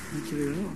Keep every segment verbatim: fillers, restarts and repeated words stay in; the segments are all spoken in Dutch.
Dank jullie wel.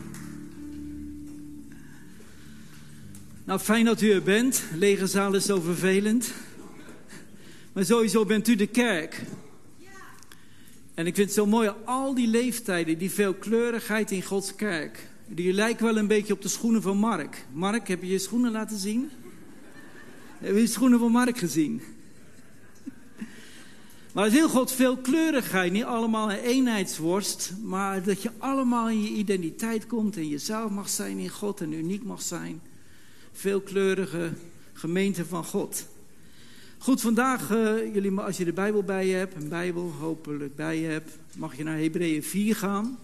Nou, fijn dat u er bent. Lege zaal is zo vervelend. Maar sowieso bent u de kerk. En ik vind het zo mooi, al die leeftijden, die veelkleurigheid in Gods kerk. Die lijken wel een beetje op de schoenen van Mark. Mark, heb je je schoenen laten zien? Heb je de schoenen van Mark gezien? Maar het wil God veelkleurigheid, niet allemaal een eenheidsworst, maar dat je allemaal in je identiteit komt en jezelf mag zijn in God en uniek mag zijn. Veelkleurige gemeente van God. Goed, vandaag, uh, jullie, als je de Bijbel bij je hebt, een Bijbel hopelijk bij je hebt, mag je naar Hebreeën vier gaan.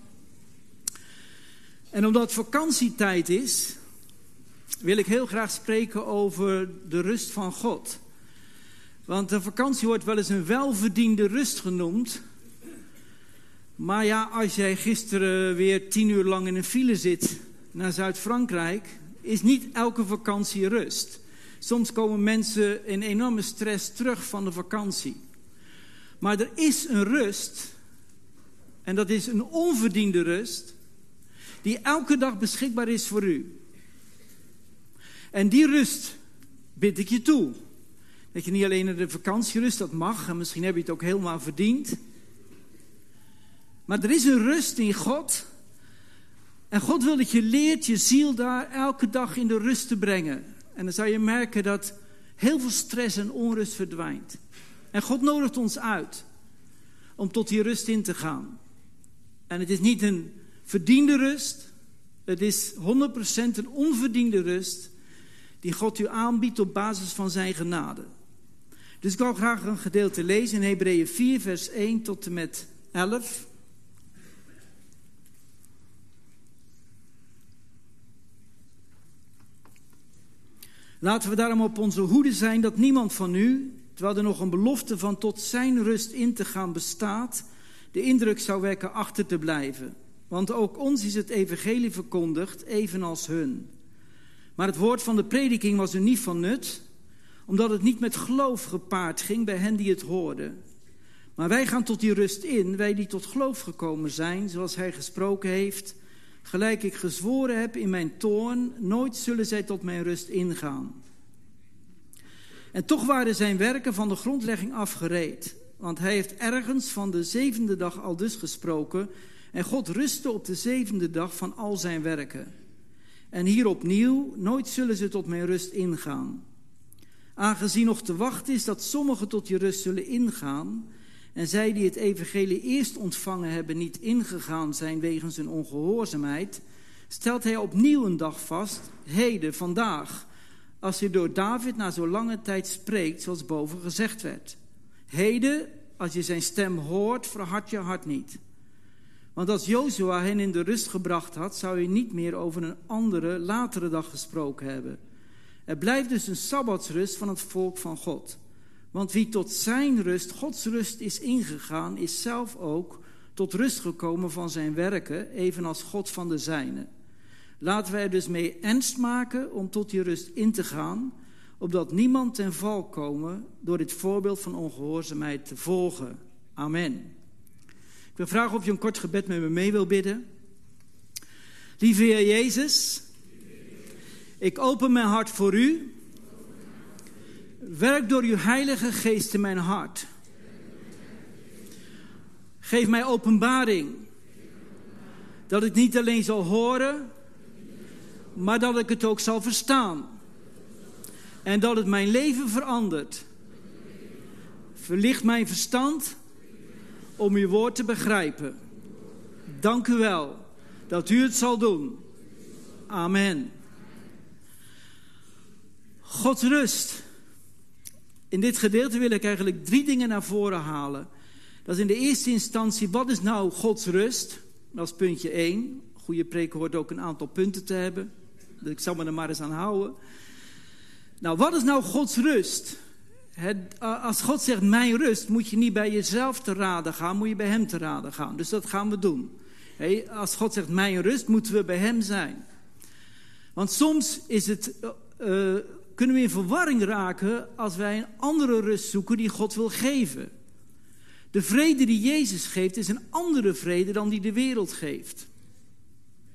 En omdat het vakantietijd is, wil ik heel graag spreken over de rust van God. Want de vakantie wordt wel eens een welverdiende rust genoemd. Maar ja, als jij gisteren weer tien uur lang in een file zit naar Zuid-Frankrijk, is niet elke vakantie rust. Soms komen mensen in enorme stress terug van de vakantie. Maar er is een rust, en dat is een onverdiende rust, die elke dag beschikbaar is voor u. En die rust bid ik je toe. Dat je niet alleen in de vakantie rust, dat mag, en misschien heb je het ook helemaal verdiend. Maar er is een rust in God. En God wil dat je leert je ziel daar elke dag in de rust te brengen. En dan zal je merken dat heel veel stress en onrust verdwijnt. En God nodigt ons uit om tot die rust in te gaan. En het is niet een verdiende rust. Het is honderd procent een onverdiende rust die God u aanbiedt op basis van zijn genade. Dus ik wil graag een gedeelte lezen in Hebreeën vier, vers één tot en met elf. Laten we daarom op onze hoede zijn dat niemand van u, terwijl er nog een belofte van tot zijn rust in te gaan bestaat, de indruk zou wekken achter te blijven. Want ook ons is het evangelie verkondigd, evenals hun. Maar het woord van de prediking was er niet van nut, omdat het niet met geloof gepaard ging bij hen die het hoorden. Maar wij gaan tot die rust in, wij die tot geloof gekomen zijn, zoals hij gesproken heeft. Gelijk ik gezworen heb in mijn toorn, nooit zullen zij tot mijn rust ingaan. En toch waren zijn werken van de grondlegging afgereed. Want hij heeft ergens van de zevende dag al dus gesproken. En God rustte op de zevende dag van al zijn werken. En hier opnieuw, nooit zullen ze tot mijn rust ingaan. Aangezien nog te wachten is dat sommigen tot die rust zullen ingaan, en zij die het evangelie eerst ontvangen hebben niet ingegaan zijn wegens hun ongehoorzaamheid, stelt hij opnieuw een dag vast, heden, vandaag, als hij door David na zo lange tijd spreekt, zoals boven gezegd werd. Heden, als je zijn stem hoort, verhard je hart niet. Want als Jozua hen in de rust gebracht had, zou hij niet meer over een andere, latere dag gesproken hebben. Er blijft dus een sabbatsrust van het volk van God. Want wie tot zijn rust, Gods rust, is ingegaan, is zelf ook tot rust gekomen van zijn werken, evenals God van de zijne. Laten wij er dus mee ernst maken om tot die rust in te gaan, opdat niemand ten val komen door dit voorbeeld van ongehoorzaamheid te volgen. Amen. Ik wil vragen of je een kort gebed met me mee wil bidden. Lieve Heer Jezus, ik open mijn hart voor u. Werk door uw Heilige Geest in mijn hart. Geef mij openbaring. Dat ik niet alleen zal horen, maar dat ik het ook zal verstaan. En dat het mijn leven verandert. Verlicht mijn verstand om uw woord te begrijpen. Dank u wel dat u het zal doen. Amen. Gods rust. In dit gedeelte wil ik eigenlijk drie dingen naar voren halen. Dat is in de eerste instantie, wat is nou Gods rust? Dat is puntje één. Goede preek hoort ook een aantal punten te hebben. Ik zal me er maar eens aan houden. Nou, wat is nou Gods rust? Het, als God zegt mijn rust, moet je niet bij jezelf te raden gaan, moet je bij hem te raden gaan. Dus dat gaan we doen. Hey, als God zegt mijn rust, moeten we bij hem zijn. Want soms is het... Uh, kunnen we in verwarring raken als wij een andere rust zoeken die God wil geven. De vrede die Jezus geeft is een andere vrede dan die de wereld geeft.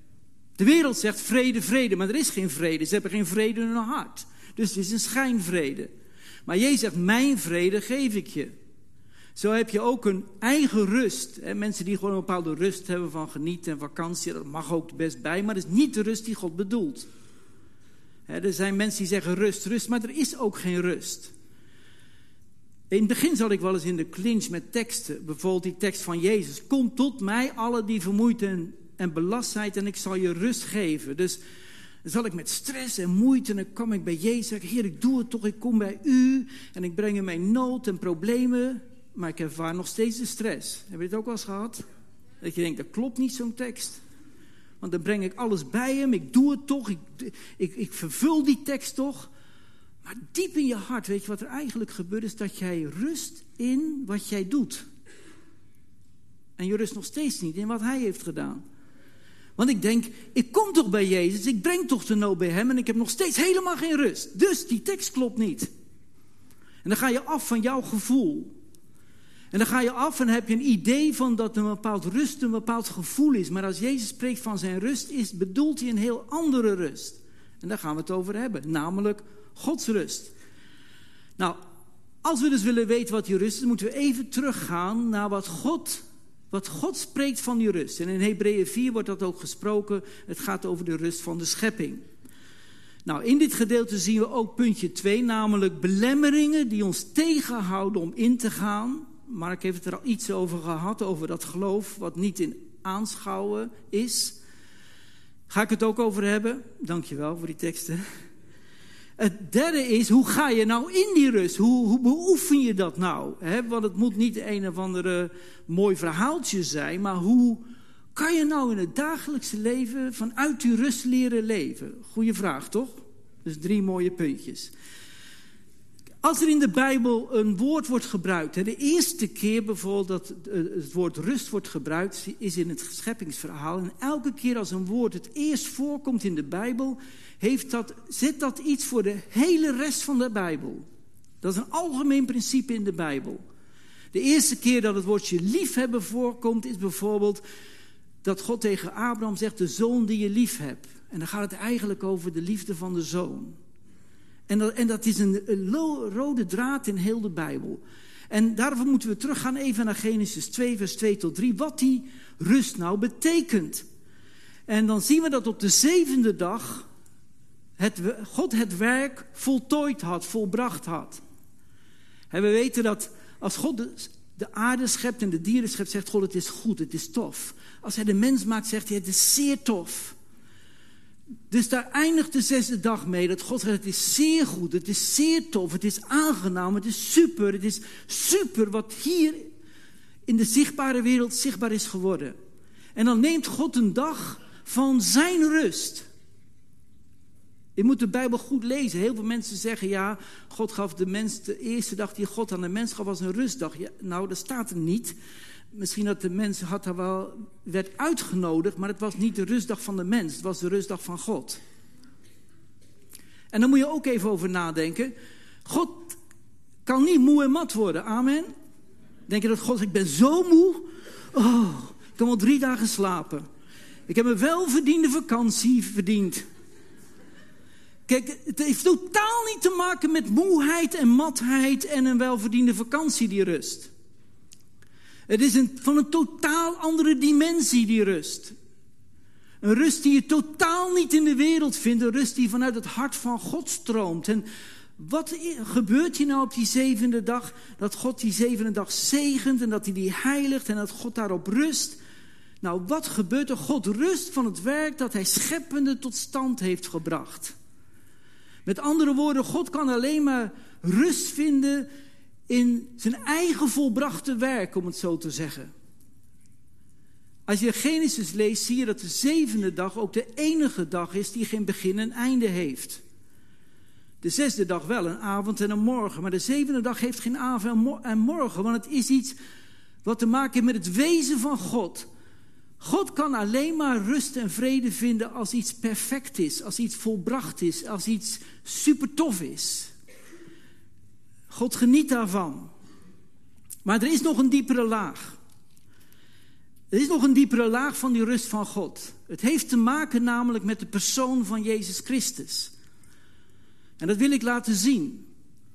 De wereld zegt vrede, vrede, maar er is geen vrede. Ze hebben geen vrede in hun hart. Dus het is een schijnvrede. Maar Jezus zegt, mijn vrede geef ik je. Zo heb je ook een eigen rust. Hè? Mensen die gewoon een bepaalde rust hebben van genieten en vakantie, dat mag ook best bij, maar dat is niet de rust die God bedoelt. Hè, er zijn mensen die zeggen rust, rust, maar er is ook geen rust. In het begin zat ik wel eens in de clinch met teksten. Bijvoorbeeld die tekst van Jezus. Kom tot mij, alle die vermoeid en, en belast zijn, en ik zal je rust geven. Dus dan zat ik met stress en moeite en dan kwam ik bij Jezus en zeg, Heer, ik doe het toch, ik kom bij u en ik breng hem mijn nood en problemen. Maar ik ervaar nog steeds de stress. Heb je dit ook wel eens gehad? Dat je denkt, dat klopt niet zo'n tekst. Want dan breng ik alles bij hem, ik doe het toch, ik, ik, ik vervul die tekst toch. Maar diep in je hart, weet je wat er eigenlijk gebeurt, is dat jij rust in wat jij doet. En je rust nog steeds niet in wat hij heeft gedaan. Want ik denk, ik kom toch bij Jezus, ik breng toch de nood bij hem en ik heb nog steeds helemaal geen rust. Dus die tekst klopt niet. En dan ga je af van jouw gevoel. En dan ga je af en heb je een idee van dat een bepaald rust een bepaald gevoel is. Maar als Jezus spreekt van zijn rust, is, bedoelt hij een heel andere rust. En daar gaan we het over hebben, namelijk Gods rust. Nou, als we dus willen weten wat die rust is, moeten we even teruggaan naar wat God, wat God spreekt van die rust. En in Hebreeën vier wordt dat ook gesproken. Het gaat over de rust van de schepping. Nou, in dit gedeelte zien we ook puntje twee, namelijk belemmeringen die ons tegenhouden om in te gaan. Mark heeft het er al iets over gehad, over dat geloof wat niet in aanschouwen is. Ga ik het ook over hebben? Dankjewel voor die teksten. Het derde is, hoe ga je nou in die rust? Hoe, hoe beoefen je dat nou? He, want het moet niet een of andere mooi verhaaltje zijn, maar hoe kan je nou in het dagelijkse leven vanuit die rust leren leven? Goeie vraag, toch? Dus drie mooie puntjes. Als er in de Bijbel een woord wordt gebruikt, hè, de eerste keer bijvoorbeeld dat het woord rust wordt gebruikt, is in het scheppingsverhaal. En elke keer als een woord het eerst voorkomt in de Bijbel, heeft dat, zet dat iets voor de hele rest van de Bijbel. Dat is een algemeen principe in de Bijbel. De eerste keer dat het woordje liefhebben voorkomt, is bijvoorbeeld dat God tegen Abraham zegt, de zoon die je lief hebt. En dan gaat het eigenlijk over de liefde van de zoon. En dat, en dat is een, een rode draad in heel de Bijbel. En daarvoor moeten we teruggaan even naar Genesis twee, vers twee tot drie. Wat die rust nou betekent. En dan zien we dat op de zevende dag het, God het werk voltooid had, volbracht had. En we weten dat als God de, de aarde schept en de dieren schept, zegt God, het is goed, het is tof. Als hij de mens maakt, zegt hij, het is zeer tof. Dus daar eindigt de zesde dag mee. Dat God zegt, het is zeer goed, het is zeer tof, het is aangenaam, het is super. Het is super wat hier in de zichtbare wereld zichtbaar is geworden. En dan neemt God een dag van zijn rust. Je moet de Bijbel goed lezen. Heel veel mensen zeggen, ja, God gaf de mens, de eerste dag die God aan de mens gaf was een rustdag. Ja, nou, dat staat er niet. Misschien dat de mens had daar wel, werd uitgenodigd, maar het was niet de rustdag van de mens. Het was de rustdag van God. En daar moet je ook even over nadenken. God kan niet moe en mat worden. Amen. Denk je dat God zegt, ik ben zo moe. Oh, ik kan wel drie dagen slapen. Ik heb een welverdiende vakantie verdiend. Kijk, het heeft totaal niet te maken met moeheid en matheid en een welverdiende vakantie, die rust. Het is een, van een totaal andere dimensie, die rust. Een rust die je totaal niet in de wereld vindt. Een rust die vanuit het hart van God stroomt. En wat gebeurt hier nou op die zevende dag? Dat God die zevende dag zegent en dat hij die heiligt en dat God daarop rust. Nou, wat gebeurt er? God rust van het werk dat hij scheppende tot stand heeft gebracht. Met andere woorden, God kan alleen maar rust vinden in zijn eigen volbrachte werk, om het zo te zeggen. Als je Genesis leest, zie je dat de zevende dag ook de enige dag is die geen begin en einde heeft. De zesde dag wel, een avond en een morgen. Maar de zevende dag heeft geen avond en morgen, want het is iets wat te maken heeft met het wezen van God. God kan alleen maar rust en vrede vinden als iets perfect is, als iets volbracht is, als iets super tof is. God geniet daarvan. Maar er is nog een diepere laag. Er is nog een diepere laag van die rust van God. Het heeft te maken namelijk met de persoon van Jezus Christus. En dat wil ik laten zien.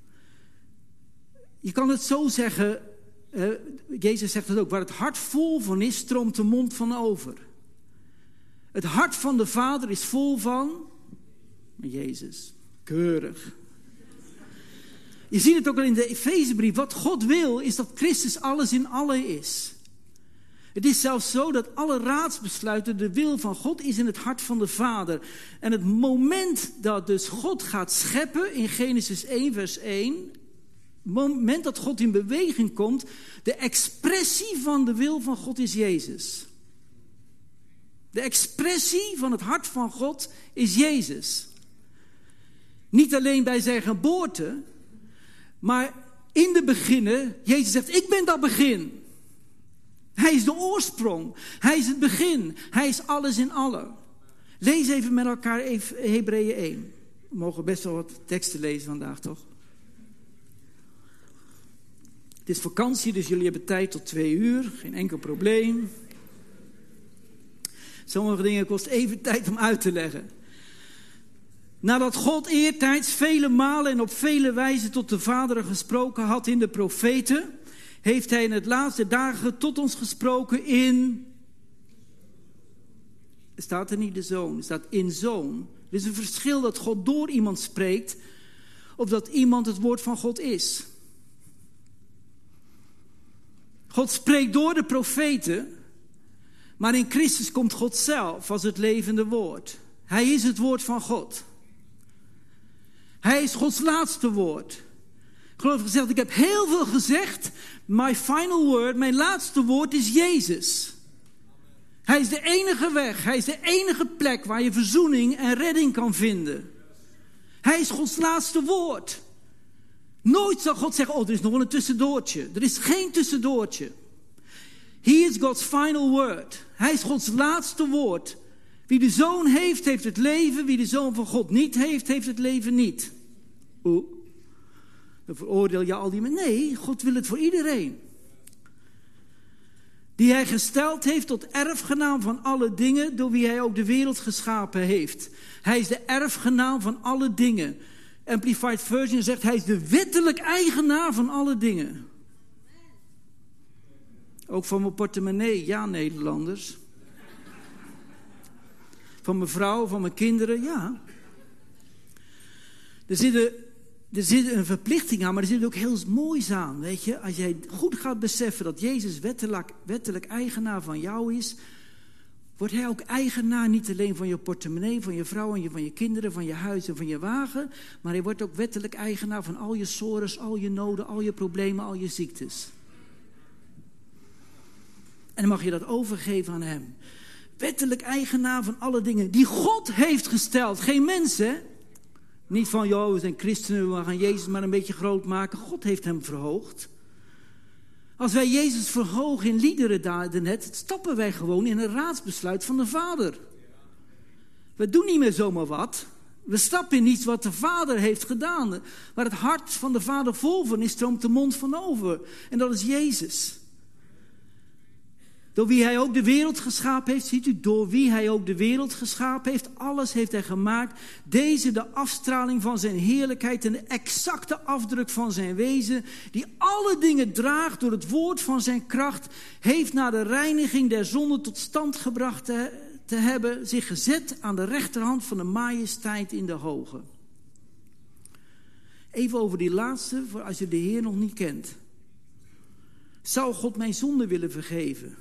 Je kan het zo zeggen, uh, Jezus zegt het ook, waar het hart vol van is, stroomt de mond van over. Het hart van de Vader is vol van Jezus. Keurig. Je ziet het ook al in de Efezebrief. Wat God wil is dat Christus alles in allen is. Het is zelfs zo dat alle raadsbesluiten, de wil van God, is in het hart van de Vader. En het moment dat dus God gaat scheppen, in Genesis één vers één... het moment dat God in beweging komt, de expressie van de wil van God is Jezus. De expressie van het hart van God is Jezus. Niet alleen bij zijn geboorte, maar in de beginnen, Jezus zegt, ik ben dat begin. Hij is de oorsprong. Hij is het begin. Hij is alles in allen. Lees even met elkaar Hebreeën één. We mogen best wel wat teksten lezen vandaag, toch? Het is vakantie, dus jullie hebben tijd tot twee uur. Geen enkel probleem. Sommige dingen kost even tijd om uit te leggen. Nadat God eertijds vele malen en op vele wijzen tot de vaderen gesproken had in de profeten, heeft hij in het laatste dagen tot ons gesproken in... Er staat er niet de zoon, er staat in zoon. Er is een verschil dat God door iemand spreekt, of dat iemand het woord van God is. God spreekt door de profeten, maar in Christus komt God zelf als het levende woord. Hij is het woord van God. Hij is Gods laatste woord. Ik geloof gezegd, ik heb heel veel gezegd. My final word, mijn laatste woord is Jezus. Hij is de enige weg. Hij is de enige plek waar je verzoening en redding kan vinden. Hij is Gods laatste woord. Nooit zal God zeggen, oh, er is nog wel een tussendoortje. Er is geen tussendoortje. He is God's final word. Hij is Gods laatste woord. Wie de Zoon heeft, heeft het leven. Wie de Zoon van God niet heeft, heeft het leven niet. Oeh. Dan veroordeel je al die mensen. Nee, God wil het voor iedereen. Die hij gesteld heeft tot erfgenaam van alle dingen, door wie hij ook de wereld geschapen heeft. Hij is de erfgenaam van alle dingen. Amplified Version zegt, hij is de wettelijk eigenaar van alle dingen. Ook van mijn portemonnee, ja Nederlanders. Van mijn vrouw, van mijn kinderen, ja. Er zit, een, er zit een verplichting aan, maar er zit ook heel moois aan. Weet je? Als jij goed gaat beseffen dat Jezus wettelijk, wettelijk eigenaar van jou is, wordt hij ook eigenaar niet alleen van je portemonnee, van je vrouw en je, van je kinderen, van je huis en van je wagen, maar hij wordt ook wettelijk eigenaar van al je sores, al je noden, al je problemen, al je ziektes. En dan mag je dat overgeven aan hem. Wettelijk eigenaar van alle dingen die God heeft gesteld. Geen mensen. Niet van, joh, we zijn christenen, we gaan Jezus maar een beetje groot maken. God heeft hem verhoogd. Als wij Jezus verhogen in liederen daarnet, stappen wij gewoon in een raadsbesluit van de Vader. We doen niet meer zomaar wat. We stappen in iets wat de Vader heeft gedaan. Waar het hart van de Vader vol van is, stroomt de mond van over. En dat is Jezus. Door wie hij ook de wereld geschapen heeft. Ziet u, door wie hij ook de wereld geschapen heeft. Alles heeft hij gemaakt. Deze de afstraling van zijn heerlijkheid en de exacte afdruk van zijn wezen. Die alle dingen draagt door het woord van zijn kracht. Heeft na de reiniging der zonde tot stand gebracht te, te hebben. Zich gezet aan de rechterhand van de majesteit in de hoge. Even over die laatste, voor als je de Heer nog niet kent. Zou God mijn zonde willen vergeven?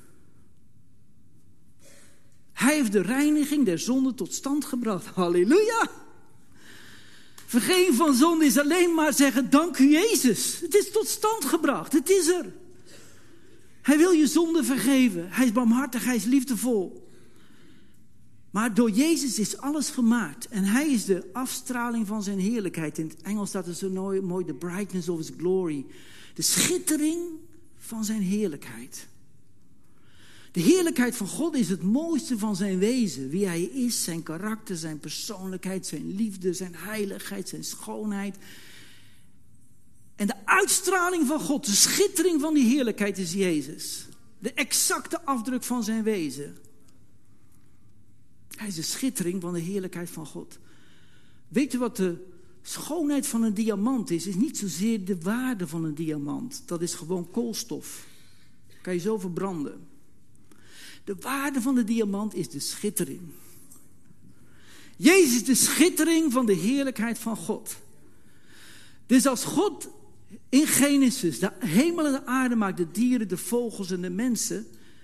Hij heeft de reiniging der zonde tot stand gebracht. Halleluja! Vergeving van zonde is alleen maar zeggen, dank u Jezus. Het is tot stand gebracht, het is er. Hij wil je zonde vergeven. Hij is barmhartig, hij is liefdevol. Maar door Jezus is alles gemaakt. En hij is de afstraling van zijn heerlijkheid. In het Engels staat er zo mooi, mooi the brightness of his glory. De schittering van zijn heerlijkheid. De heerlijkheid van God is het mooiste van zijn wezen. Wie hij is, zijn karakter, zijn persoonlijkheid, zijn liefde, zijn heiligheid, zijn schoonheid. En de uitstraling van God, de schittering van die heerlijkheid is Jezus. De exacte afdruk van zijn wezen. Hij is de schittering van de heerlijkheid van God. Weet u wat de schoonheid van een diamant is? Is niet zozeer de waarde van een diamant. Dat is gewoon koolstof. Kan je zo verbranden. De waarde van de diamant is de schittering. Jezus is de schittering van de heerlijkheid van God. Dus als God in Genesis de hemel en de aarde maakt, de dieren, de vogels en de mensen.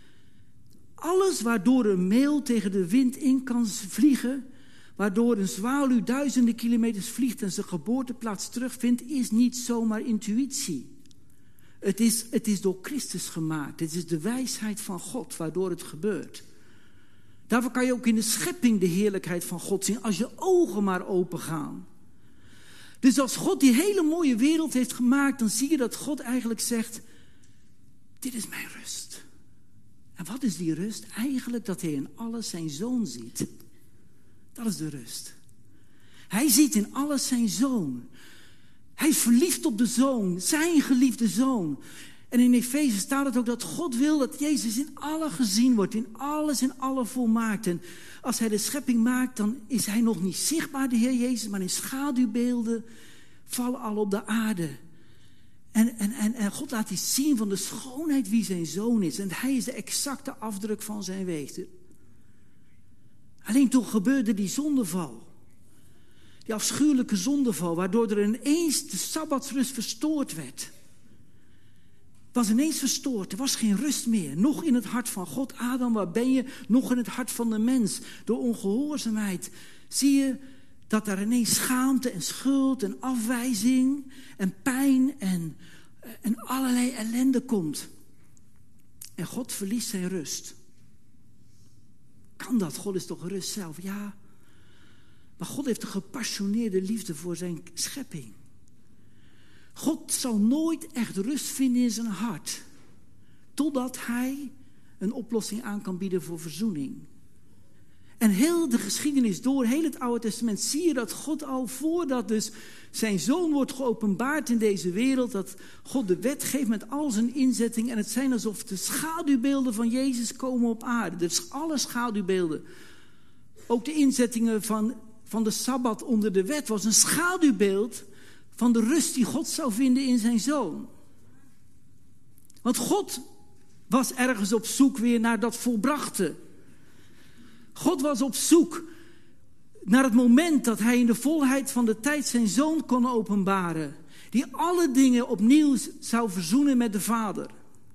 Alles waardoor een meeuw tegen de wind in kan vliegen, waardoor een zwaluw duizenden kilometers vliegt en zijn geboorteplaats terugvindt, is niet zomaar intuïtie. Het is, het is door Christus gemaakt. Het is de wijsheid van God waardoor het gebeurt. Daarvoor kan je ook in de schepping de heerlijkheid van God zien, als je ogen maar open gaan. Dus als God die hele mooie wereld heeft gemaakt, dan zie je dat God eigenlijk zegt, dit is mijn rust. En wat is die rust? Eigenlijk dat hij in alles zijn zoon ziet. Dat is de rust. Hij ziet in alles zijn zoon. Hij is verliefd op de zoon, zijn geliefde zoon. En in Efeze staat het ook dat God wil dat Jezus in alle gezien wordt, in alles en alle volmaakt. En als hij de schepping maakt, dan is hij nog niet zichtbaar, de Heer Jezus, maar in schaduwbeelden vallen al op de aarde. En, en, en, en God laat iets zien van de schoonheid wie zijn zoon is. En hij is de exacte afdruk van zijn wezen. Alleen toen gebeurde die zondeval. Die afschuwelijke zondeval, waardoor er ineens de sabbatsrust verstoord werd. Was ineens verstoord. Er was geen rust meer. Nog in het hart van God. Adam, waar ben je? Nog in het hart van de mens. Door ongehoorzaamheid zie je dat er ineens schaamte en schuld en afwijzing en pijn en, en allerlei ellende komt. En God verliest zijn rust. Kan dat? God is toch rust zelf? Ja. Maar God heeft een gepassioneerde liefde voor zijn schepping. God zal nooit echt rust vinden in zijn hart. Totdat hij een oplossing aan kan bieden voor verzoening. En heel de geschiedenis door, heel het Oude Testament, zie je dat God al voordat dus zijn zoon wordt geopenbaard in deze wereld, dat God de wet geeft met al zijn inzetting. En het zijn alsof de schaduwbeelden van Jezus komen op aarde. Dus alle schaduwbeelden. Ook de inzettingen van, van de Sabbat onder de wet was een schaduwbeeld van de rust die God zou vinden in zijn zoon. Want God was ergens op zoek weer naar dat volbrachte. God was op zoek naar het moment dat hij in de volheid van de tijd zijn zoon kon openbaren. Die alle dingen opnieuw zou verzoenen met de Vader.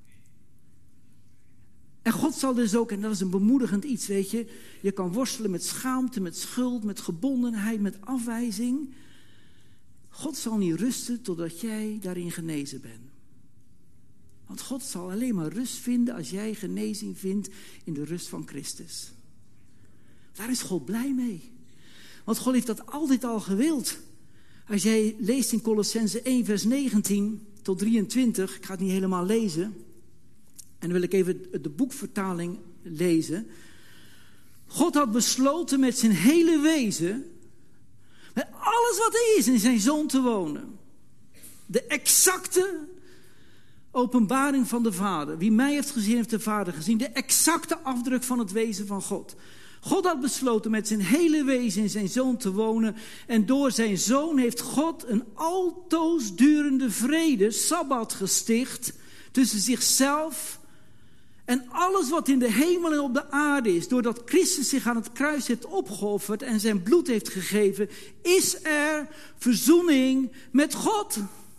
En God zal dus ook, en dat is een bemoedigend iets, weet je. Je kan worstelen met schaamte, met schuld, met gebondenheid, met afwijzing. God zal niet rusten totdat jij daarin genezen bent. Want God zal alleen maar rust vinden als jij genezing vindt in de rust van Christus. Daar is God blij mee. Want God heeft dat altijd al gewild. Als jij leest in Kolossenzen één vers negentien tot drieëntwintig. Ik ga het niet helemaal lezen. En dan wil ik even de boekvertaling lezen. God had besloten met zijn hele wezen, met alles wat hij is, in zijn zoon te wonen. De exacte openbaring van de Vader. Wie mij heeft gezien, heeft de Vader gezien. De exacte afdruk van het wezen van God. God had besloten met zijn hele wezen in zijn zoon te wonen. En door zijn zoon heeft God een altoos durende vrede, Sabbat, gesticht tussen zichzelf en alles wat in de hemel en op de aarde is. Doordat Christus zich aan het kruis heeft opgeofferd en zijn bloed heeft gegeven, is er verzoening met God.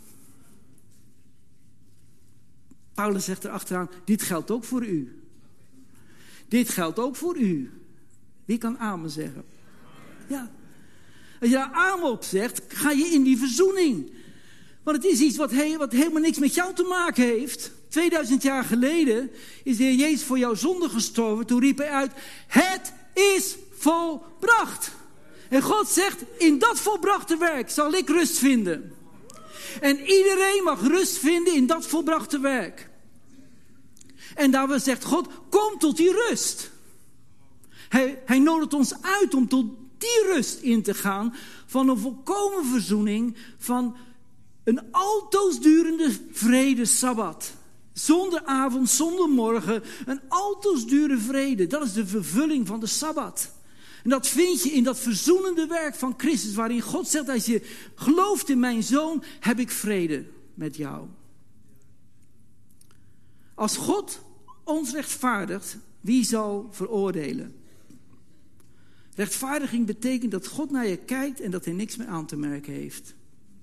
Paulus zegt erachteraan, dit geldt ook voor u. Dit geldt ook voor u. Wie kan amen zeggen? Ja. Als je daar amen op zegt, ga je in die verzoening. Want het is iets wat, he, wat helemaal niks met jou te maken heeft. tweeduizend jaar geleden is de Heer Jezus voor jouw zonde gestorven. Toen riep hij uit, het is volbracht. En God zegt, in dat volbrachte werk zal ik rust vinden. En iedereen mag rust vinden in dat volbrachte werk. En daarbij zegt God, kom tot die rust. Hij, hij nodigt ons uit om tot die rust in te gaan van een volkomen verzoening, van een altoos durende vrede Sabbat. Zonder avond, zonder morgen. Een altoos dure vrede. Dat is de vervulling van de Sabbat. En dat vind je in dat verzoenende werk van Christus. Waarin God zegt, als je gelooft in mijn zoon, heb ik vrede met jou. Als God ons rechtvaardigt, wie zal veroordelen? Rechtvaardiging betekent dat God naar je kijkt en dat hij niks meer aan te merken heeft.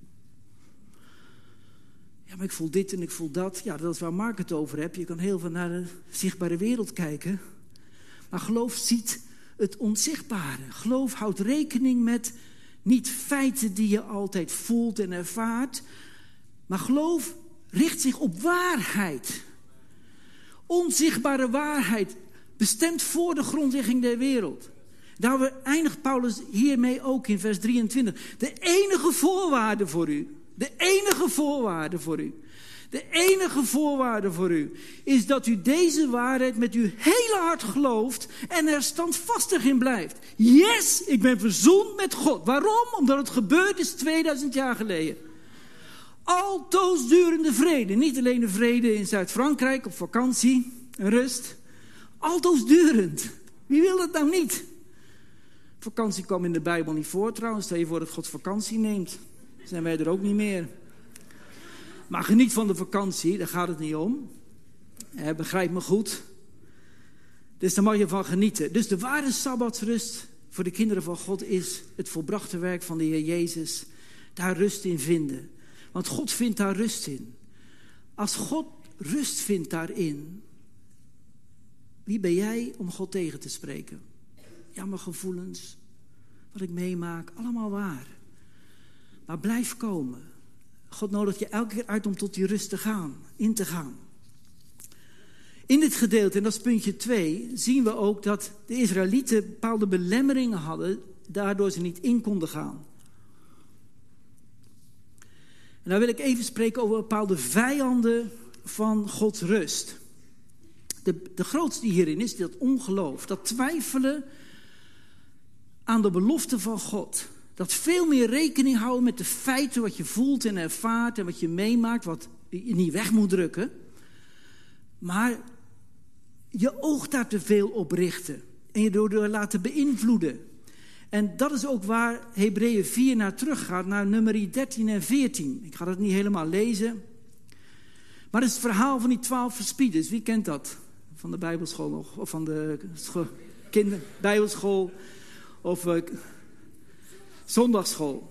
Ja, maar ik voel dit en ik voel dat. Ja, dat is waar Mark het over hebt. Je kan heel veel naar de zichtbare wereld kijken. Maar geloof ziet het onzichtbare. Geloof houdt rekening met niet feiten die je altijd voelt en ervaart. Maar geloof richt zich op waarheid. Onzichtbare waarheid. Bestemd voor de grondlegging der wereld. Daar eindigt Paulus hiermee ook in vers drieëntwintig. De enige voorwaarde voor u. De enige voorwaarde voor u. De enige voorwaarde voor u is dat u deze waarheid met uw hele hart gelooft en er standvastig in blijft. Yes, ik ben verzoend met God. Waarom? Omdat het gebeurd is tweeduizend jaar geleden. Altoos durende vrede. Niet alleen de vrede in Zuid-Frankrijk op vakantie en rust. Altoos durend. Wie wil dat nou niet? Vakantie kwam in de Bijbel niet voor trouwens. Stel je voor dat God vakantie neemt. Zijn wij er ook niet meer. Maar geniet van de vakantie, daar gaat het niet om. Eh, begrijp me goed. Dus daar mag je van genieten. Dus de ware Sabbatsrust voor de kinderen van God is het volbrachte werk van de Heer Jezus. Daar rust in vinden. Want God vindt daar rust in. Als God rust vindt daarin, wie ben jij om God tegen te spreken? Ja, mijn gevoelens, wat ik meemaak, allemaal waar. Maar blijf komen. God nodigt je elke keer uit om tot die rust te gaan, in te gaan. In dit gedeelte, en dat is puntje twee, zien we ook dat de Israëlieten bepaalde belemmeringen hadden, daardoor ze niet in konden gaan. En dan wil ik even spreken over bepaalde vijanden van Gods rust. De, de grootste hierin is dat ongeloof, dat twijfelen aan de belofte van God. Dat veel meer rekening houden met de feiten, wat je voelt en ervaart en wat je meemaakt, wat je niet weg moet drukken. Maar je oog daar te veel op richten en je door laten beïnvloeden. En dat is ook waar Hebreeën vier naar teruggaat, naar nummer dertien en veertien. Ik ga dat niet helemaal lezen. Maar het is het verhaal van die twaalf verspieders. Wie kent dat? Van de Bijbelschool nog? Of van de scho- kinder, Bijbelschool? Of uh, zondagschool?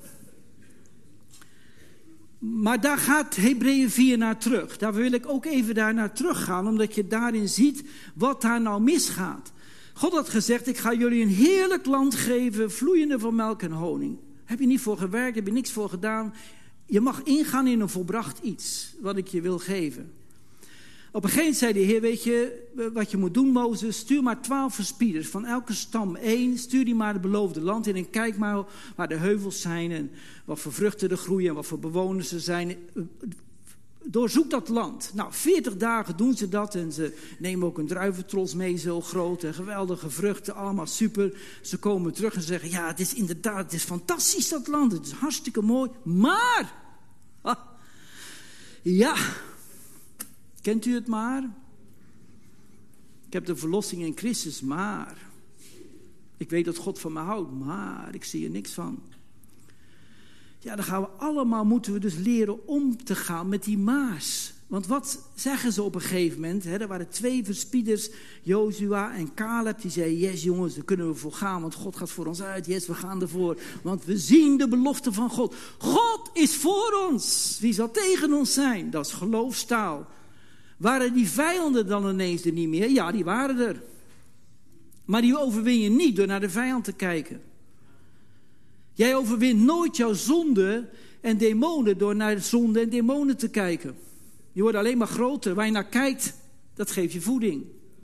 Maar daar gaat Hebreeën vier naar terug. Daar wil ik ook even daar naar teruggaan, omdat je daarin ziet wat daar nou misgaat. God had gezegd, ik ga jullie een heerlijk land geven, vloeiende van melk en honing. Heb je niet voor gewerkt, heb je niks voor gedaan. Je mag ingaan in een volbracht iets, wat ik je wil geven. Op een gegeven moment zei de Heer, weet je wat je moet doen, Mozes? Stuur maar twaalf verspieders, van elke stam één. Stuur die maar het beloofde land in en kijk maar waar de heuvels zijn en wat voor vruchten er groeien en wat voor bewoners er zijn. Doorzoek dat land. Nou, veertig dagen doen ze dat en ze nemen ook een druiventros mee, zo groot en geweldige vruchten, allemaal super. Ze komen terug en zeggen, ja, het is inderdaad, het is fantastisch dat land, het is hartstikke mooi, maar, ah, ja, kent u het maar? Ik heb de verlossing in Christus, maar, ik weet dat God van me houdt, maar ik zie er niks van. Ja, dan gaan we allemaal, moeten we dus leren om te gaan met die maas. Want wat zeggen ze op een gegeven moment? Hè? Er waren twee verspieders, Jozua en Caleb. Die zeiden, yes jongens, daar kunnen we voor gaan, want God gaat voor ons uit. Yes, we gaan ervoor, want we zien de belofte van God. God is voor ons. Wie zal tegen ons zijn? Dat is geloofstaal. Waren die vijanden dan ineens er niet meer? Ja, die waren er. Maar die overwin je niet door naar de vijand te kijken. Jij overwint nooit jouw zonde en demonen door naar zonde en demonen te kijken. Je wordt alleen maar groter. Waar je naar kijkt, dat geeft je voeding.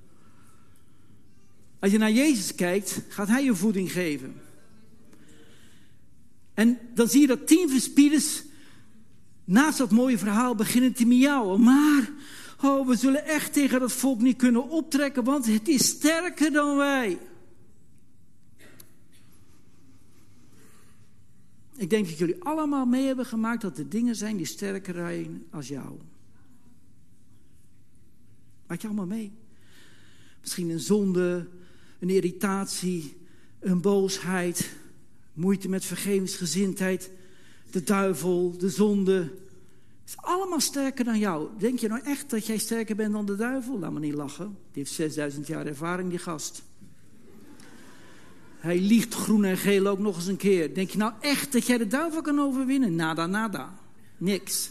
Als je naar Jezus kijkt, gaat hij je voeding geven. En dan zie je dat tien verspieders naast dat mooie verhaal beginnen te miauwen. Maar, oh, we zullen echt tegen dat volk niet kunnen optrekken, want het is sterker dan wij. Ik denk dat jullie allemaal mee hebben gemaakt dat er dingen zijn die sterker zijn als jou. Maak je allemaal mee. Misschien een zonde, een irritatie, een boosheid, moeite met vergevensgezindheid, de duivel, de zonde. Het is allemaal sterker dan jou. Denk je nou echt dat jij sterker bent dan de duivel? Laat me niet lachen. Die heeft zesduizend jaar ervaring, die gast. Hij liegt groen en geel ook nog eens een keer. Denk je nou echt dat jij de duivel kan overwinnen? Nada, nada. Niks.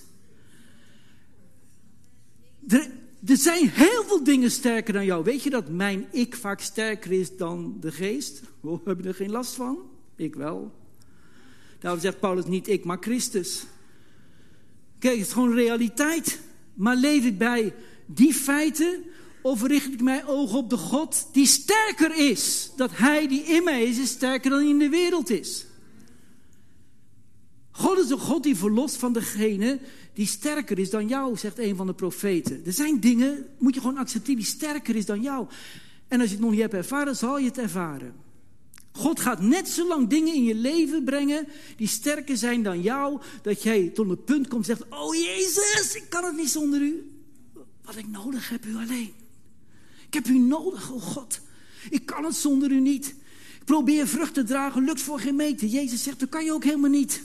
Er, er zijn heel veel dingen sterker dan jou. Weet je dat mijn ik vaak sterker is dan de geest? Oh, heb je er geen last van? Ik wel. Daarom zegt Paulus niet ik, maar Christus. Kijk, het is gewoon realiteit. Maar leef ik bij die feiten? Of richt ik mijn ogen op de God die sterker is? Dat hij die in mij is, is sterker dan hij in de wereld is. God is een God die verlost van degene die sterker is dan jou, zegt een van de profeten. Er zijn dingen, moet je gewoon accepteren, die sterker is dan jou. En als je het nog niet hebt ervaren, zal je het ervaren. God gaat net zo lang dingen in je leven brengen die sterker zijn dan jou, dat jij tot een punt komt en zegt, oh Jezus, ik kan het niet zonder u. Wat ik nodig heb, u alleen. Ik heb u nodig, oh God. Ik kan het zonder u niet. Ik probeer vrucht te dragen, lukt voor geen meter. Jezus zegt, dat kan je ook helemaal niet.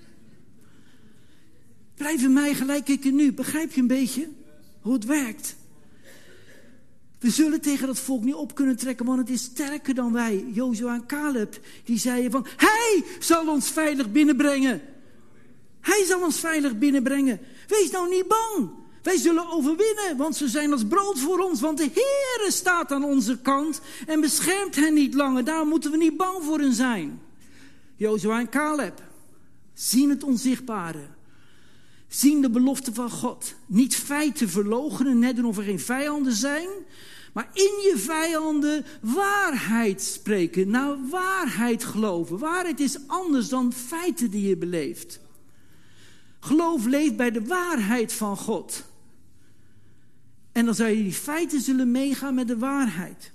Blijf in mij gelijk ik in nu. Begrijp je een beetje hoe het werkt? We zullen tegen dat volk niet op kunnen trekken, want het is sterker dan wij. Jozua en Caleb, die zeiden van, hij zal ons veilig binnenbrengen. Hij zal ons veilig binnenbrengen. Wees nou niet bang. Wij zullen overwinnen, want ze zijn als brood voor ons. Want de Heere staat aan onze kant en beschermt hen niet langer. Daarom moeten we niet bang voor hen zijn. Jozua en Caleb zien het onzichtbare. Zien de belofte van God. Niet feiten verloochenen, net doen of er geen vijanden zijn. Maar in je vijanden waarheid spreken. Naar waarheid geloven. Waarheid is anders dan feiten die je beleeft. Geloof leeft bij de waarheid van God. En dan zou je die feiten zullen meegaan met de waarheid.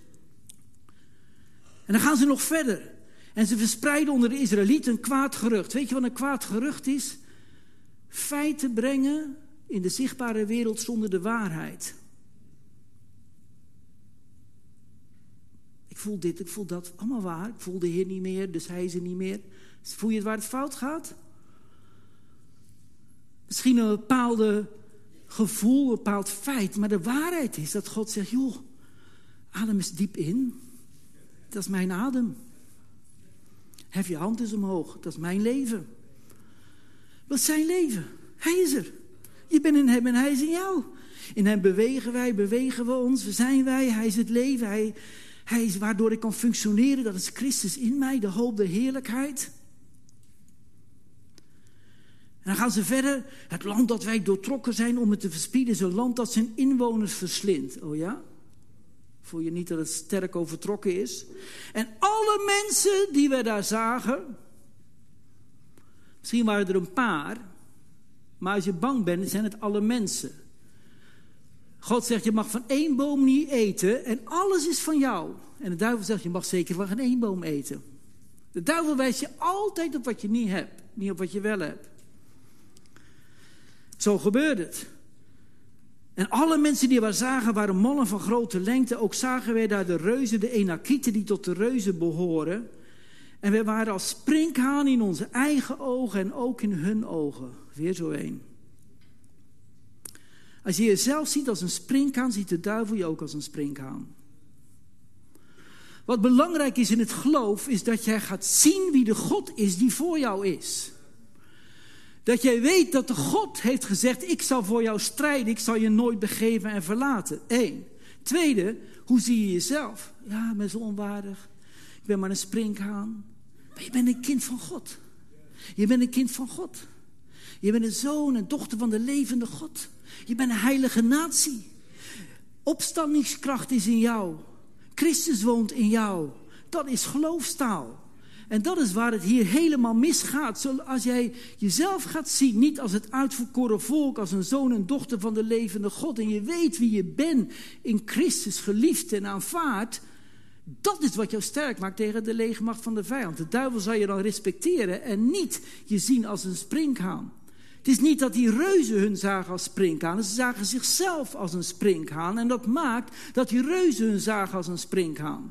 En dan gaan ze nog verder. En ze verspreiden onder de Israëlieten een kwaad gerucht. Weet je wat een kwaad gerucht is? Feiten brengen in de zichtbare wereld zonder de waarheid. Ik voel dit, ik voel dat. Allemaal waar. Ik voel de Heer niet meer, dus hij is er niet meer. Voel je het waar het fout gaat? Misschien een bepaalde gevoel, een bepaald feit. Maar de waarheid is dat God zegt, joh, adem eens diep in. Dat is mijn adem. Hef je hand eens omhoog. Dat is mijn leven. Dat is zijn leven. Hij is er. Je bent in hem en hij is in jou. In hem bewegen wij, bewegen we ons. We zijn wij. Hij is het leven. Hij, hij is waardoor ik kan functioneren. Dat is Christus in mij. De hoop, de heerlijkheid. En dan gaan ze verder. Het land dat wij doortrokken zijn om het te verspieden is een land dat zijn inwoners verslindt. Oh ja? Voel je niet dat het sterk overtrokken is? En alle mensen die we daar zagen. Misschien waren er een paar. Maar als je bang bent, zijn het alle mensen. God zegt, je mag van één boom niet eten. En alles is van jou. En de duivel zegt, je mag zeker van geen één boom eten. De duivel wijst je altijd op wat je niet hebt. Niet op wat je wel hebt. Zo gebeurde het. En alle mensen die we zagen waren mannen van grote lengte. Ook zagen wij daar de reuzen, de Enakieten die tot de reuzen behoren. En wij waren als sprinkhaan in onze eigen ogen en ook in hun ogen. Weer zo één. Als je jezelf ziet als een sprinkhaan, ziet de duivel je ook als een sprinkhaan. Wat belangrijk is in het geloof, is dat jij gaat zien wie de God is die voor jou is. Dat jij weet dat de God heeft gezegd, ik zal voor jou strijden, ik zal je nooit begeven en verlaten. Eén. Tweede, hoe zie je jezelf? Ja, ik ben zo onwaardig. Ik ben maar een sprinkhaan. Maar je bent een kind van God. Je bent een kind van God. Je bent een zoon en dochter van de levende God. Je bent een heilige natie. Opstandingskracht is in jou. Christus woont in jou. Dat is geloofstaal. En dat is waar het hier helemaal misgaat. Als jij jezelf gaat zien, niet als het uitverkoren volk, als een zoon en dochter van de levende God. En je weet wie je bent in Christus, geliefd en aanvaard. Dat is wat jou sterk maakt tegen de legermacht van de vijand. De duivel zal je dan respecteren en niet je zien als een sprinkhaan. Het is niet dat die reuzen hun zagen als sprinkhanen. Ze zagen zichzelf als een sprinkhaan. En dat maakt dat die reuzen hun zagen als een sprinkhaan.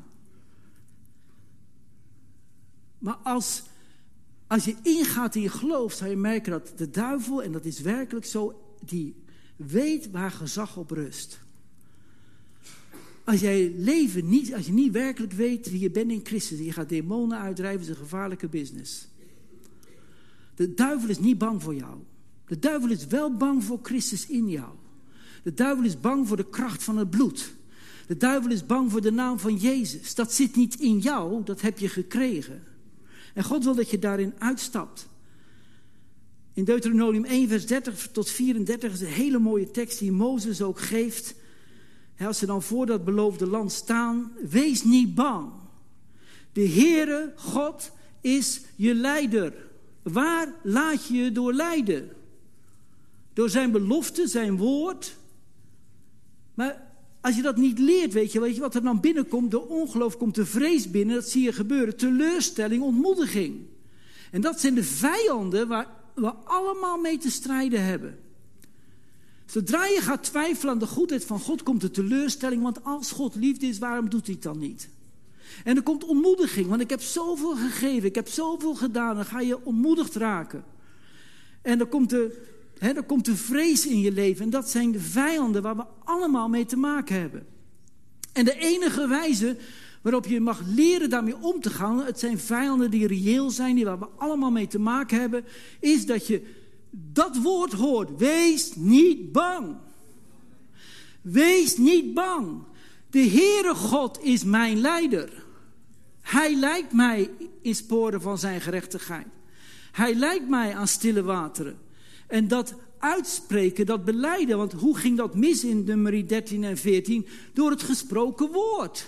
Maar als, als je ingaat in je geloof, zal je merken dat de duivel, en dat is werkelijk zo, die weet waar gezag op rust. Als jij leven niet, als je niet werkelijk weet wie je bent in Christus, je gaat demonen uitdrijven, is een gevaarlijke business. De duivel is niet bang voor jou. De duivel is wel bang voor Christus in jou. De duivel is bang voor de kracht van het bloed. De duivel is bang voor de naam van Jezus. Dat zit niet in jou, dat heb je gekregen. En God wil dat je daarin uitstapt. In Deuteronomium één vers dertig tot vierendertig is een hele mooie tekst die Mozes ook geeft. Als ze dan voor dat beloofde land staan, wees niet bang. De Heere God is je leider. Waar laat je je door leiden? Door zijn belofte, zijn woord. Maar als je dat niet leert, weet je, weet je wat er dan binnenkomt? De ongeloof komt, de vrees binnen, dat zie je gebeuren. Teleurstelling, ontmoediging. En dat zijn de vijanden waar we allemaal mee te strijden hebben. Zodra je gaat twijfelen aan de goedheid van God, komt de teleurstelling. Want als God liefde is, waarom doet hij het dan niet? En er komt ontmoediging, want ik heb zoveel gegeven, ik heb zoveel gedaan. Dan ga je ontmoedigd raken. En dan komt de, hè, dan komt de vrees in je leven. En dat zijn de vijanden waar we allemaal mee te maken hebben. En de enige wijze waarop je mag leren daarmee om te gaan, het zijn vijanden die reëel zijn, die waar we allemaal mee te maken hebben, is dat je dat woord hoort. Wees niet bang. Wees niet bang. De Heere God is mijn leider. Hij leidt mij in sporen van zijn gerechtigheid. Hij leidt mij aan stille wateren. En dat uitspreken, dat belijden, want hoe ging dat mis in nummer dertien en veertien? Door het gesproken woord.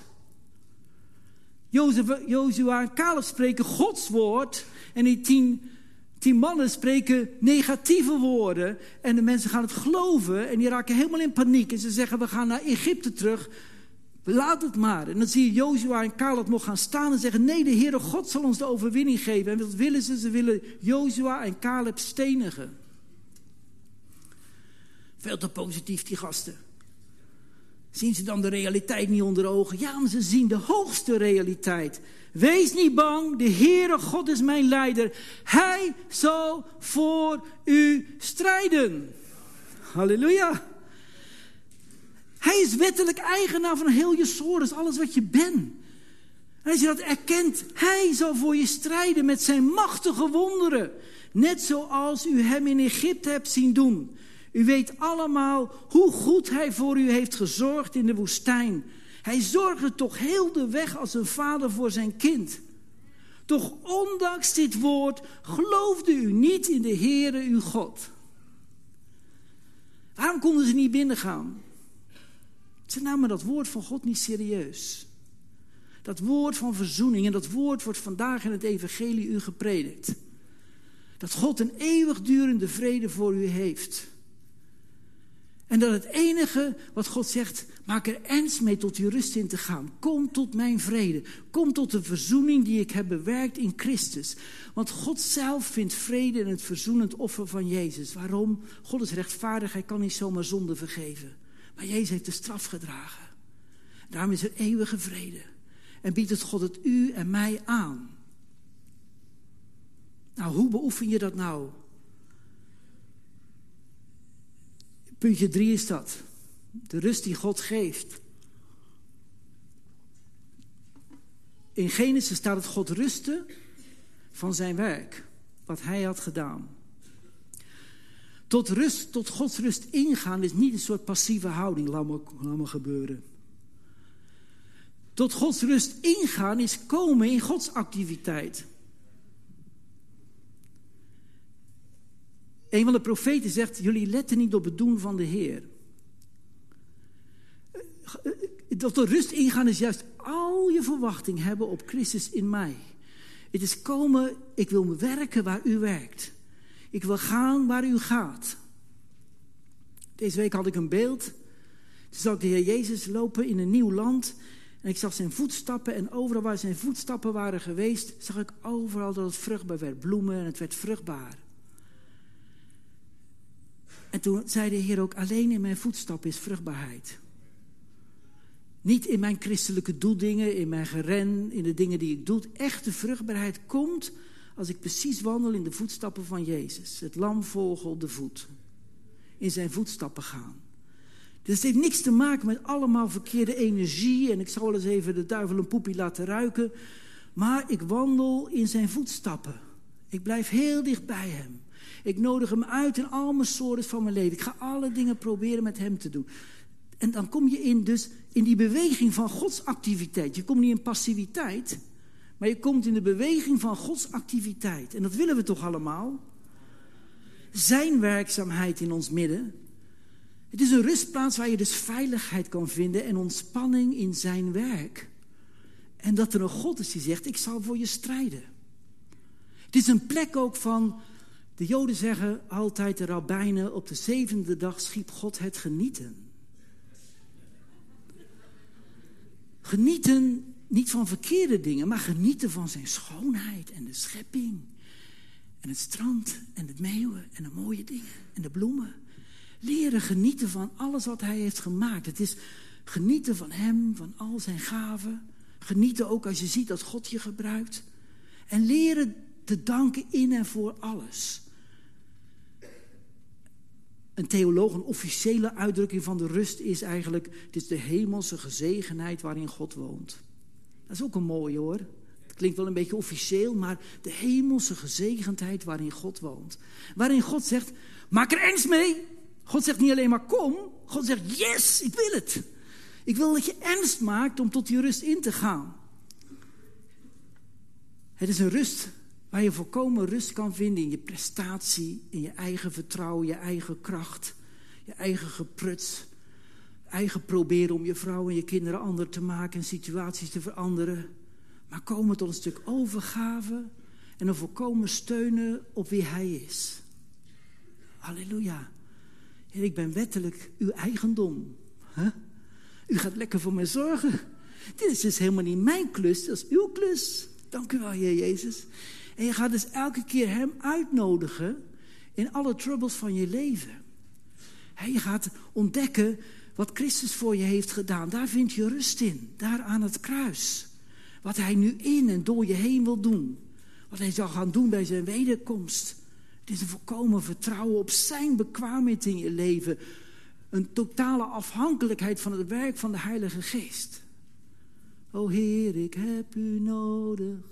Jozua en Caleb spreken Gods woord en die tien, tien mannen spreken negatieve woorden. En de mensen gaan het geloven en die raken helemaal in paniek. En ze zeggen, we gaan naar Egypte terug. Laat het maar. En dan zie je Jozua en Caleb nog gaan staan en zeggen, nee, de Heere God zal ons de overwinning geven. En wat willen ze? Ze willen Jozua en Caleb stenigen. Veel te positief, die gasten. Zien ze dan de realiteit niet onder ogen? Ja, maar ze zien de hoogste realiteit. Wees niet bang, de Heere God is mijn leider. Hij zal voor u strijden. Halleluja. Hij is wettelijk eigenaar van heel je sores, alles wat je bent. En als je dat erkent, hij zal voor je strijden met zijn machtige wonderen. Net zoals u hem in Egypte hebt zien doen. U weet allemaal hoe goed hij voor u heeft gezorgd in de woestijn. Hij zorgde toch heel de weg als een vader voor zijn kind. Toch ondanks dit woord geloofde u niet in de Heere uw God. Waarom konden ze niet binnengaan? Ze namen dat woord van God niet serieus. Dat woord van verzoening en dat woord wordt vandaag in het evangelie u gepredikt. Dat God een eeuwigdurende vrede voor u heeft. En dat het enige wat God zegt, maak er ernst mee tot die rust in te gaan. Kom tot mijn vrede. Kom tot de verzoening die ik heb bewerkt in Christus. Want God zelf vindt vrede in het verzoenend offer van Jezus. Waarom? God is rechtvaardig, hij kan niet zomaar zonde vergeven. Maar Jezus heeft de straf gedragen. Daarom is er eeuwige vrede. En biedt het God het u en mij aan. Nou, hoe beoefen je dat nou? Puntje drie is dat. De rust die God geeft. In Genesis staat het God rustte van zijn werk. Wat hij had gedaan. Tot rust, tot Gods rust ingaan is niet een soort passieve houding. Laat me, laat me gebeuren. Tot Gods rust ingaan is komen in Gods activiteit. Een van de profeten zegt, jullie letten niet op het doen van de Heer. Tot de rust ingaan is juist al je verwachting hebben op Christus in mij. Het is komen, ik wil werken waar u werkt. Ik wil gaan waar u gaat. Deze week had ik een beeld. Toen zag ik de Heer Jezus lopen in een nieuw land. En ik zag zijn voetstappen. En overal waar zijn voetstappen waren geweest, zag ik overal dat het vruchtbaar werd. Bloemen en het werd vruchtbaar. En toen zei de Heer ook, alleen in mijn voetstappen is vruchtbaarheid. Niet in mijn christelijke doeldingen, in mijn geren, in de dingen die ik doe. Echte vruchtbaarheid komt als ik precies wandel in de voetstappen van Jezus. Het lam volgen op de voet. In zijn voetstappen gaan. Dus het heeft niks te maken met allemaal verkeerde energie. En ik zal wel eens even de duivel een poepie laten ruiken. Maar ik wandel in zijn voetstappen. Ik blijf heel dicht bij hem. Ik nodig hem uit in al mijn soorten van mijn leven. Ik ga alle dingen proberen met hem te doen. En dan kom je in, dus in die beweging van Gods activiteit. Je komt niet in passiviteit, maar je komt in de beweging van Gods activiteit. En dat willen we toch allemaal? Zijn werkzaamheid in ons midden. Het is een rustplaats waar je dus veiligheid kan vinden en ontspanning in zijn werk. En dat er een God is die zegt, ik zal voor je strijden. Het is een plek ook van, de Joden zeggen altijd, de rabbijnen, op de zevende dag schiep God het genieten. Genieten niet van verkeerde dingen, maar genieten van zijn schoonheid en de schepping. En het strand en de meeuwen en de mooie dingen en de bloemen. Leren genieten van alles wat hij heeft gemaakt. Het is genieten van hem, van al zijn gaven. Genieten ook als je ziet dat God je gebruikt. En leren te danken in en voor alles. Een theoloog, een officiële uitdrukking van de rust is eigenlijk, het is de hemelse gezegenheid waarin God woont. Dat is ook een mooie hoor. Het klinkt wel een beetje officieel, maar de hemelse gezegendheid waarin God woont. Waarin God zegt, maak er ernst mee. God zegt niet alleen maar kom. God zegt, yes, ik wil het. Ik wil dat je ernst maakt om tot die rust in te gaan. Het is een rust waar je volkomen rust kan vinden in je prestatie, in je eigen vertrouwen, je eigen kracht, je eigen gepruts, eigen proberen om je vrouw en je kinderen ander te maken en situaties te veranderen. Maar komen tot een stuk overgave en een volkomen steunen op wie hij is. Halleluja. Heer, ik ben wettelijk uw eigendom. Huh? U gaat lekker voor mij zorgen. Dit is dus helemaal niet mijn klus, dat is uw klus. Dank u wel, Heer Jezus. En je gaat dus elke keer hem uitnodigen in alle troubles van je leven. He, je gaat ontdekken wat Christus voor je heeft gedaan. Daar vind je rust in, daar aan het kruis. Wat hij nu in en door je heen wil doen. Wat hij zal gaan doen bij zijn wederkomst. Het is een volkomen vertrouwen op zijn bekwaamheid in je leven. Een totale afhankelijkheid van het werk van de Heilige Geest. O Heer, ik heb u nodig.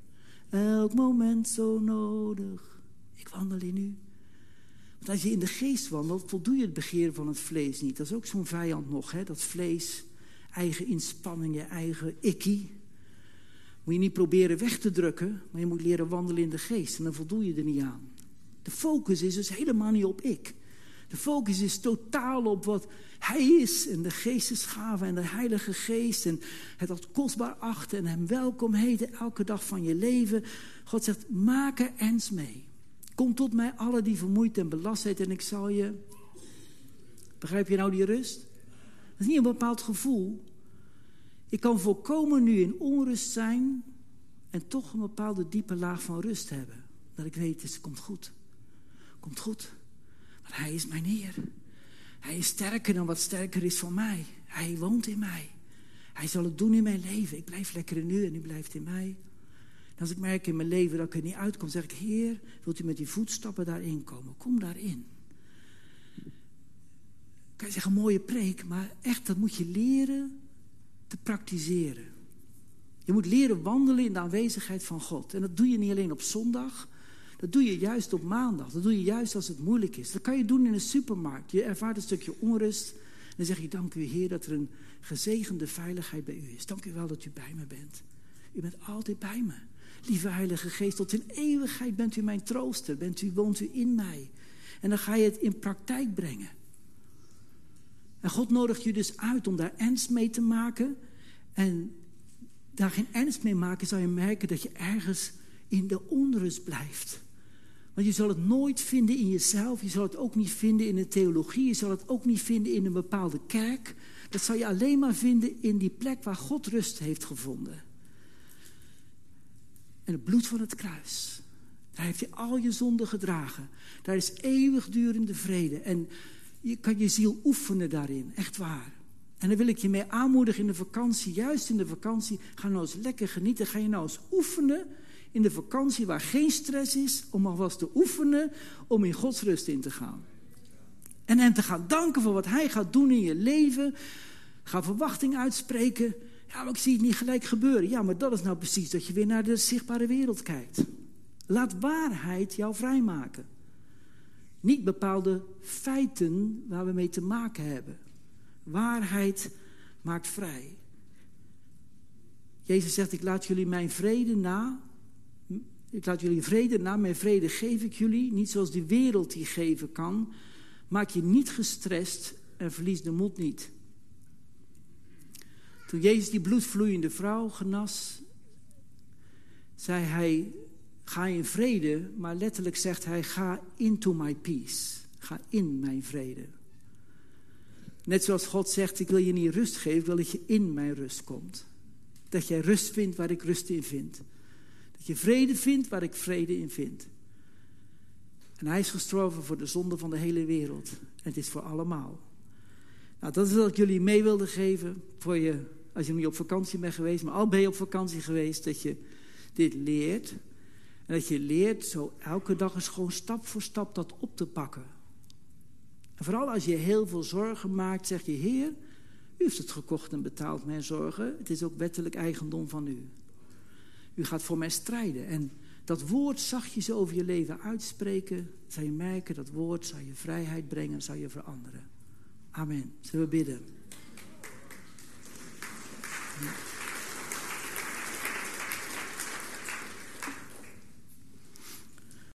Elk moment zo nodig. Ik wandel in u. Want als je in de geest wandelt, voldoe je het begeer van het vlees niet. Dat is ook zo'n vijand nog, hè? Dat vlees. Eigen inspanning, je eigen ikkie. Moet je niet proberen weg te drukken, maar je moet leren wandelen in de geest. En dan voldoe je er niet aan. De focus is dus helemaal niet op ik. De focus is totaal op wat hij is. En de geestesgave en de Heilige Geest. En het dat kostbaar achten en hem welkom heten elke dag van je leven. God zegt, maak er ernst mee. Kom tot mij alle die vermoeid en belast zijn en ik zal je... Begrijp je nou die rust? Dat is niet een bepaald gevoel. Ik kan volkomen nu in onrust zijn en toch een bepaalde diepe laag van rust hebben. Dat ik weet, het komt goed. Komt goed. Want hij is mijn Heer. Hij is sterker dan wat sterker is van mij. Hij woont in mij. Hij zal het doen in mijn leven. Ik blijf lekker in u en u blijft in mij. En als ik merk in mijn leven dat ik er niet uitkom, zeg ik, Heer, wilt u met die voetstappen daarin komen? Kom daarin. Kan je zeggen, een mooie preek, maar echt, dat moet je leren te praktiseren. Je moet leren wandelen in de aanwezigheid van God. En dat doe je niet alleen op zondag. Dat doe je juist op maandag. Dat doe je juist als het moeilijk is. Dat kan je doen in een supermarkt. Je ervaart een stukje onrust. En dan zeg je, dank u Heer dat er een gezegende veiligheid bij u is. Dank u wel dat u bij me bent. U bent altijd bij me. Lieve Heilige Geest, tot in eeuwigheid bent u mijn trooster. Bent u, woont u in mij. En dan ga je het in praktijk brengen. En God nodigt je dus uit om daar ernst mee te maken. En daar geen ernst mee maken, zal je merken dat je ergens in de onrust blijft. Want je zal het nooit vinden in jezelf. Je zal het ook niet vinden in een theologie. Je zal het ook niet vinden in een bepaalde kerk. Dat zal je alleen maar vinden in die plek waar God rust heeft gevonden. En het bloed van het kruis. Daar heeft hij al je zonden gedragen. Daar is eeuwigdurende vrede. En je kan je ziel oefenen daarin, echt waar. En daar wil ik je mee aanmoedigen in de vakantie. Juist in de vakantie, ga nou eens lekker genieten. Ga je nou eens oefenen in de vakantie waar geen stress is. Om alvast te oefenen om in Gods rust in te gaan. En hem te gaan danken voor wat hij gaat doen in je leven. Ga verwachting uitspreken. Ja, maar ik zie het niet gelijk gebeuren. Ja, maar dat is nou precies dat je weer naar de zichtbare wereld kijkt. Laat waarheid jou vrijmaken. Niet bepaalde feiten waar we mee te maken hebben. Waarheid maakt vrij. Jezus zegt, ik laat jullie mijn vrede na. Ik laat jullie vrede na, mijn vrede geef ik jullie. Niet zoals de wereld die geven kan. Maak je niet gestrest en verlies de moed niet. Toen Jezus die bloedvloeiende vrouw genas, zei hij, ga in vrede, maar letterlijk zegt hij, ga into my peace. Ga in mijn vrede. Net zoals God zegt, ik wil je niet rust geven, ik wil dat je in mijn rust komt. Dat jij rust vindt waar ik rust in vind. Dat je vrede vindt waar ik vrede in vind. En hij is gestorven voor de zonde van de hele wereld. En het is voor allemaal. Nou, dat is wat ik jullie mee wilde geven. Voor je, als je niet op vakantie bent geweest, maar al ben je op vakantie geweest, dat je dit leert. En dat je leert zo elke dag eens gewoon stap voor stap dat op te pakken. En vooral als je heel veel zorgen maakt, zeg je, Heer, u heeft het gekocht en betaald, mijn zorgen. Het is ook wettelijk eigendom van u. U gaat voor mij strijden. En dat woord zachtjes over je leven uitspreken, zal je merken, dat woord zal je vrijheid brengen, zal je veranderen. Amen. Zullen we bidden?